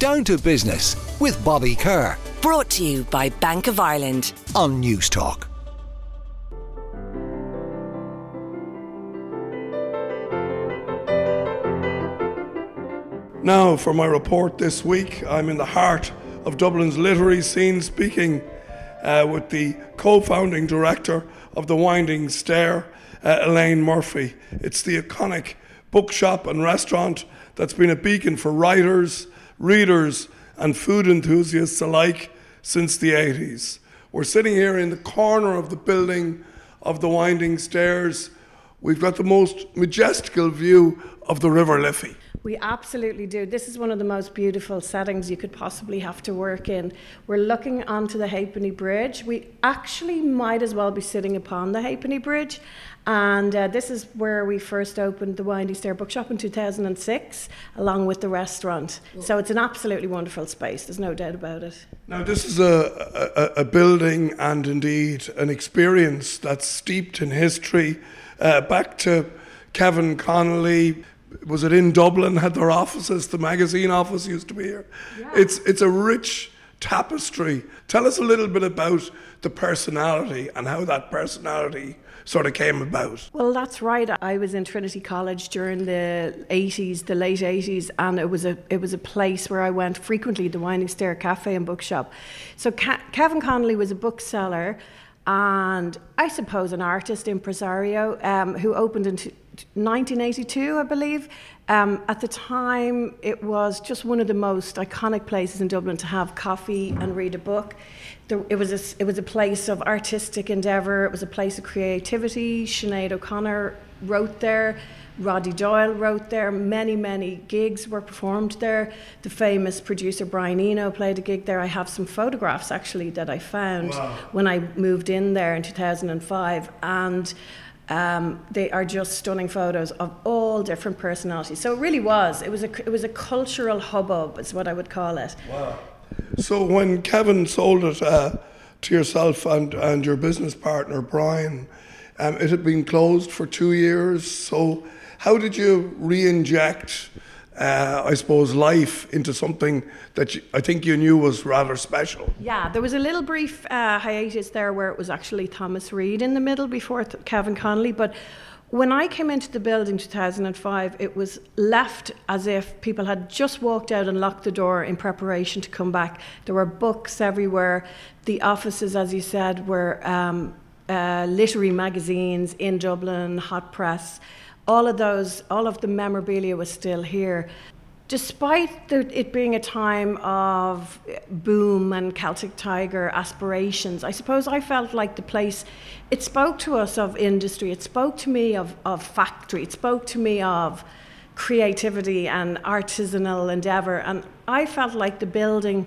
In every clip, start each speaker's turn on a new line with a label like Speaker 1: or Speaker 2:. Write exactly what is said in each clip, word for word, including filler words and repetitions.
Speaker 1: Down to Business with Bobby Kerr.
Speaker 2: Brought to you by Bank of Ireland
Speaker 1: on News Talk.
Speaker 3: Now for my report this week, I'm in the heart of Dublin's literary scene, speaking uh, with the co-founding director of The Winding Stair, uh, Elaine Murphy. It's the iconic bookshop and restaurant that's been a beacon for writers, readers and food enthusiasts alike since the eighties. We're sitting here in the corner of the building of The Winding Stairs. We've got the most majestical view of the River Liffey.
Speaker 4: We absolutely do. This is one of the most beautiful settings you could possibly have to work in. We're looking onto the Halfpenny Bridge. We actually might as well be sitting upon the Halfpenny Bridge. And uh, this is where we first opened the Winding Stair Bookshop in two thousand six, along with the restaurant. So it's an absolutely wonderful space. There's no doubt about it.
Speaker 3: Now, this is a, a, a building and indeed an experience that's steeped in history. Uh, back to Kevin Connolly. Was it in Dublin, had their offices? The magazine office used to be here. Yeah. It's it's a rich tapestry. Tell us a little bit about the personality and how that personality sort of came about.
Speaker 4: Well, that's right. I was in Trinity College during the eighties, the late eighties, and it was a it was a place where I went frequently, the Winding Stair Cafe and Bookshop. So Ca- Kevin Connolly was a bookseller and I suppose an artist, impresario, um, who opened in t- nineteen eighty-two, I believe. Um, at the time, it was just one of the most iconic places in Dublin to have coffee and read a book. There, it was a, it was a place of artistic endeavour. It was a place of creativity. Sinead O'Connor wrote there. Roddy Doyle wrote there. Many, many gigs were performed there. The famous producer Brian Eno played a gig there. I have some photographs actually that I found wow. when I moved in there in two thousand five, and um, they are just stunning photos of all different personalities. So it really was. It was a it was a cultural hubbub, is what I would call it.
Speaker 3: Wow. So when Kevin sold it uh, to yourself and, and your business partner Brian, um, it had been closed for two years. So how did you re-inject, uh, I suppose, life into something that you, I think you knew was rather special?
Speaker 4: Yeah, there was a little brief uh, hiatus there where it was actually Thomas Reid in the middle before th- Kevin Connolly. But when I came into the building in two thousand five, it was left as if people had just walked out and locked the door in preparation to come back. There were books everywhere. The offices, as you said, were um, uh, literary magazines in Dublin, hot press. All of those, all of the memorabilia was still here. Despite the, it being a time of boom and Celtic Tiger aspirations, I suppose I felt like the place, it spoke to us of industry, it spoke to me of, of factory, it spoke to me of creativity and artisanal endeavour, and I felt like the building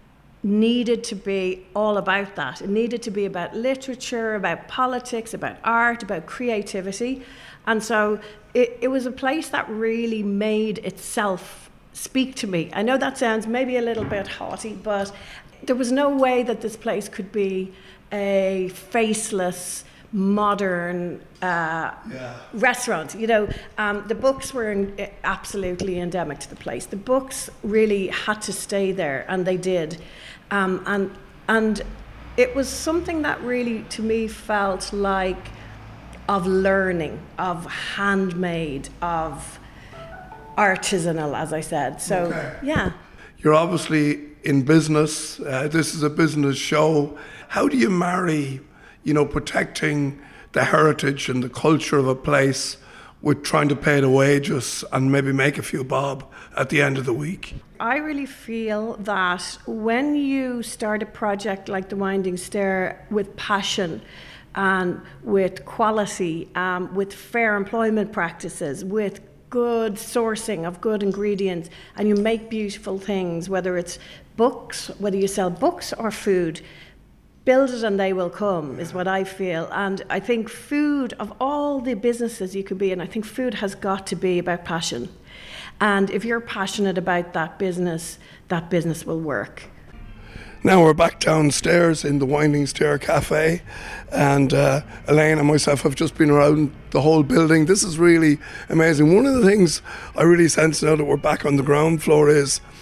Speaker 4: needed to be all about that. It needed to be about literature, about politics, about art, about creativity. And so it, it was a place that really made itself speak to me. I know that sounds maybe a little bit haughty, but there was no way that this place could be a faceless, modern uh, yeah. restaurant. You know, um, the books were in, absolutely endemic to the place. The books really had to stay there, and they did. Um, and and it was something that really, to me, felt like of learning, of handmade, of artisanal, as I said. So, okay. yeah.
Speaker 3: You're obviously in business. Uh, this is a business show. How do you marry, you know, protecting the heritage and the culture of a place with trying to pay the wages and maybe make a few bob at the end of the week?
Speaker 4: I really feel that when you start a project like The Winding Stair with passion, and with quality, um, with fair employment practices, with good sourcing of good ingredients, and you make beautiful things, whether it's books, whether you sell books or food, build it and they will come, is what I feel. And I think food, of all the businesses you could be in, I think food has got to be about passion. And if you're passionate about that business, that business will work.
Speaker 3: Now we're back downstairs in the Winding Stair Cafe, and uh, Elaine and myself have just been around the whole building. This is really amazing. One of the things I really sense now that we're back on the ground floor is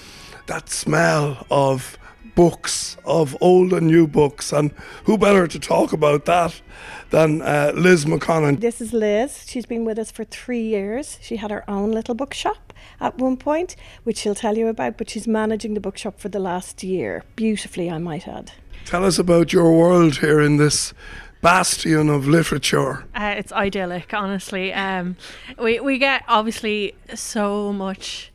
Speaker 3: that smell of books, of old and new books, and who better to talk about that than uh, Liz McConnon.
Speaker 4: This is Liz. She's been with us for three years. She had her own little bookshop at one point, which she'll tell you about, but she's managing the bookshop for the last year. Beautifully, I might add.
Speaker 3: Tell us about your world here in this bastion of literature.
Speaker 5: Uh, it's idyllic, honestly. Um, we, we get obviously so much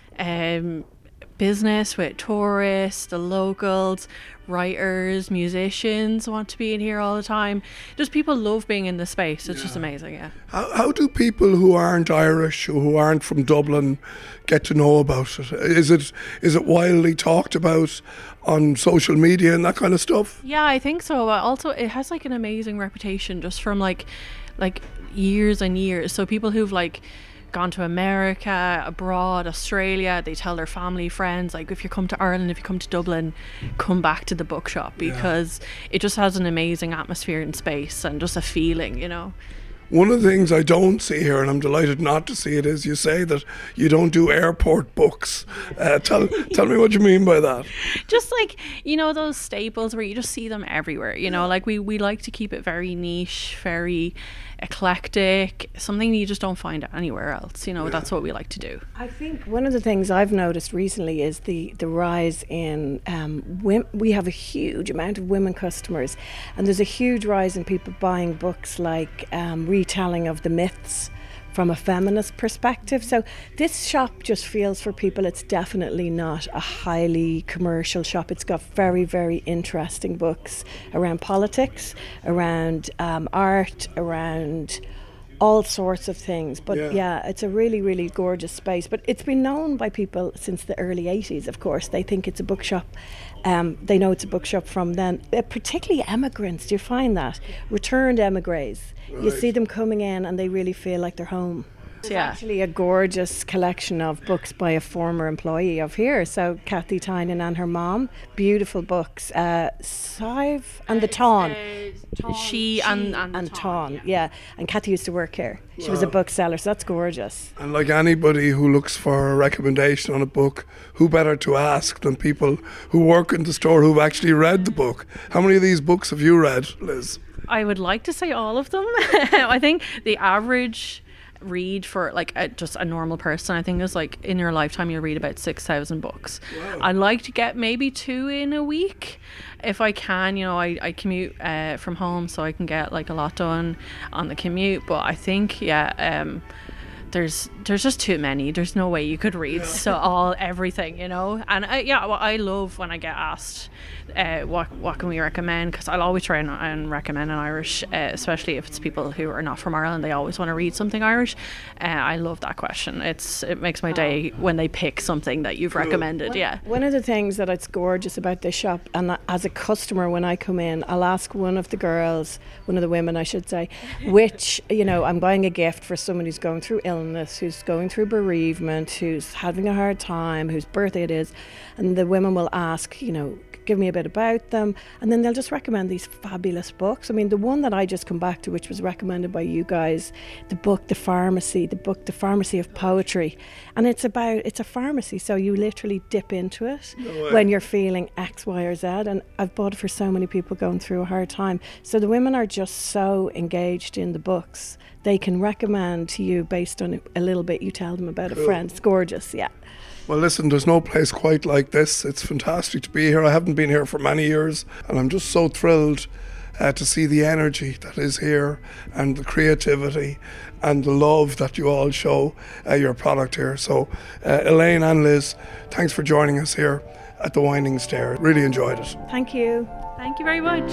Speaker 5: um, business with tourists, the locals, writers, musicians want to be in here all the time. Just people love being in the space. It's yeah. just amazing, yeah.
Speaker 3: How, how do people who aren't Irish, who aren't from Dublin, get to know about it? Is it is it widely talked about on social media and that kind of stuff?
Speaker 5: Yeah, I think so. Also, it has like an amazing reputation just from like like years and years. So people who've like gone to America, abroad, Australia, they tell their family, friends, like if you come to Ireland, if you come to Dublin, come back to the bookshop, because yeah. it just has an amazing atmosphere and space and just a feeling, you know.
Speaker 3: One of the things I don't see here, and I'm delighted not to see it, is you say that you don't do airport books. Uh, tell tell me what you mean by that.
Speaker 5: Just like, you know, those staples where you just see them everywhere, you know, like we, we like to keep it very niche, very eclectic, something you just don't find anywhere else, you know. Yeah. That's what we like to do.
Speaker 4: I think one of the things I've noticed recently is the the rise in um wim- we have a huge amount of women customers, and there's a huge rise in people buying books like um, retelling of the myths from a feminist perspective. So this shop just feels for people, it's definitely not a highly commercial shop. It's got very, very interesting books around politics, around um, art, around all sorts of things. But yeah. yeah, it's a really, really gorgeous space. But it's been known by people since the early eighties, of course. They think it's a bookshop. Um, they know it's a bookshop from then. Uh, particularly emigrants, do you find that? Returned emigres. Right. You see them coming in and they really feel like they're home. It's yeah. actually a gorgeous collection of books by a former employee of here. So Kathy Tynan and her mom, beautiful books. Uh, Sive and the Tawn.
Speaker 5: Uh, she and, and,
Speaker 4: and
Speaker 5: the Tawn,
Speaker 4: yeah. yeah. And Kathy used to work here. She wow. was a bookseller, so that's gorgeous.
Speaker 3: And like anybody who looks for a recommendation on a book, who better to ask than people who work in the store who've actually read the book? How many of these books have you read, Liz?
Speaker 5: I would like to say all of them. I think the average read for like a, just a normal person, I think is like in your lifetime you'll read about six thousand books. Wow. I like to get maybe two in a week if I can. You know, I, I commute uh, from home, so I can get like a lot done on the commute, but I think yeah um there's there's just too many. There's no way you could read yeah. so all everything, you know. And I, yeah well, I love when I get asked uh, what what can we recommend, because I'll always try and, and recommend an Irish, uh, especially if it's people who are not from Ireland. They always want to read something Irish. uh, I love that question. It's it makes my day when they pick something that you've recommended.
Speaker 4: One,
Speaker 5: yeah
Speaker 4: one of the things that it's gorgeous about this shop, and as a customer when I come in, I'll ask one of the girls, one of the women I should say, which, you know, I'm buying a gift for someone who's going through illness, who's going through bereavement, who's having a hard time, whose birthday it is, and the women will ask, you know, give me a bit about them, and then they'll just recommend these fabulous books. I mean, the one that I just come back to, which was recommended by you guys, the book The Pharmacy, the book The Pharmacy of Poetry, and it's about, it's a pharmacy, so you literally dip into it no when you're feeling X, Y or Z, and I've bought it for so many people going through a hard time. So the women are just so engaged in the books. They can recommend to you based on a little bit you tell them about a friend. It's gorgeous, yeah.
Speaker 3: Well, listen, there's no place quite like this. It's fantastic to be here. I haven't been here for many years, and I'm just so thrilled uh, to see the energy that is here, and the creativity and the love that you all show uh, your product here. So uh, Elaine and Liz, thanks for joining us here at the Winding Stair. Really enjoyed it.
Speaker 4: Thank you.
Speaker 5: Thank you very much.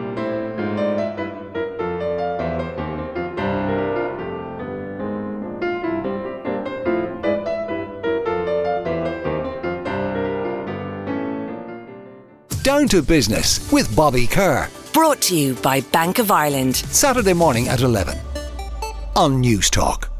Speaker 1: Down to Business with Bobby Kerr.
Speaker 2: Brought to you by Bank of Ireland.
Speaker 1: Saturday morning at eleven on News Talk.